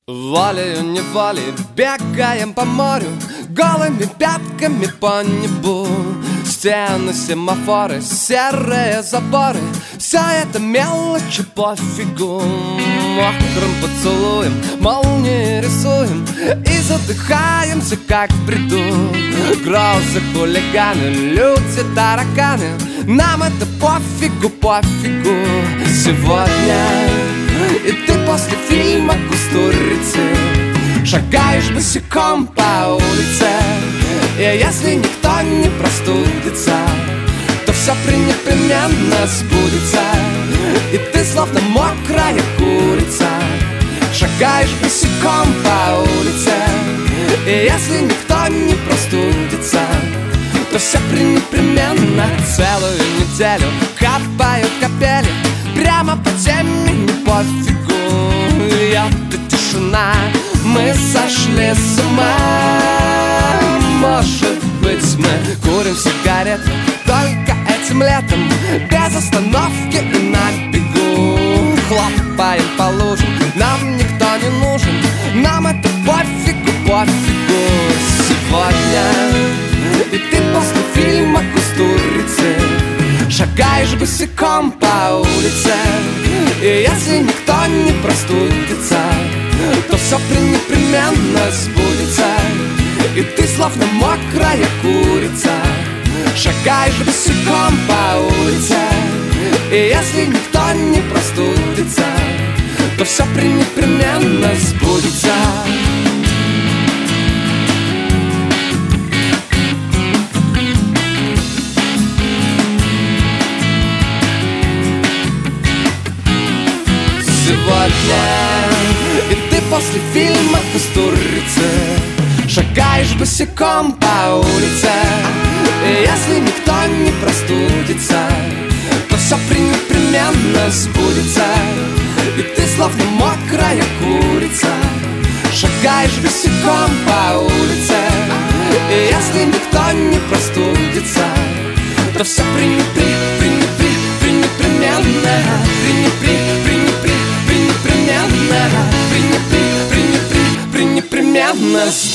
Волею-неволей бегаем по морю, голыми пятками по небу. Стены, семафоры, серые заборы, вся эта мелочи пофигу. Мокрым поцелуем молнии рисуем и задыхаемся, как в бреду. Грозы, хулиганы, люди, тараканы, нам это пофигу, пофигу. Сегодня и ты после фильма «Кустурицы» шагаешь босиком по улице. И если никто не простудится, то все непременно сбудется. И ты словно мокрая курица шагаешь босиком по улице. И если никто не простудится, то все непременно. Целую неделю капают капели прямо по теме, не пофигу. Это тишина, мы сошли с ума. Может быть, мы курим сигареты только этим летом, без остановки и на бегу. Хлопаем по лужам, нам никто не нужен, нам это пофигу, пофигу. Сегодня и ты после фильма «Кустурицы» шагаешь босиком по улице. И если никто не простудится, то все непременно сбудется. И ты словно мокрая курица шагаешь босиком по улице. И если никто не простудится, то все непременно сбудется. Сегодня и ты после фильма «Кустурицы» шагаешь босиком по улице. И если никто не простудится, то все непременно сбудется. И ты словно мокрая курица шагаешь босиком по улице. И если никто не простудится, то все непременно непременно